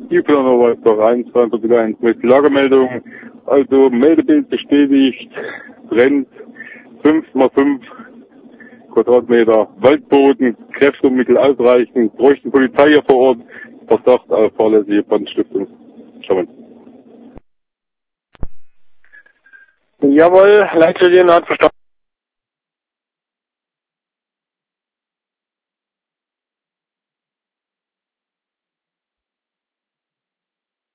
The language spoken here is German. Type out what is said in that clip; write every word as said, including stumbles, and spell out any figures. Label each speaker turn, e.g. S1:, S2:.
S1: Tieflerner eins, zweiundvierzig eins mit Lagermeldung. Also Meldebild bestätigt, brennt fünf mal fünf Quadratmeter Waldboden, Kräfte und Mittel ausreichend, bräuchten Polizei hier vor Ort, Verdacht auf fahrlässige Brandstiftung. Schauen.
S2: Jawohl, Leitstelle hat verstanden.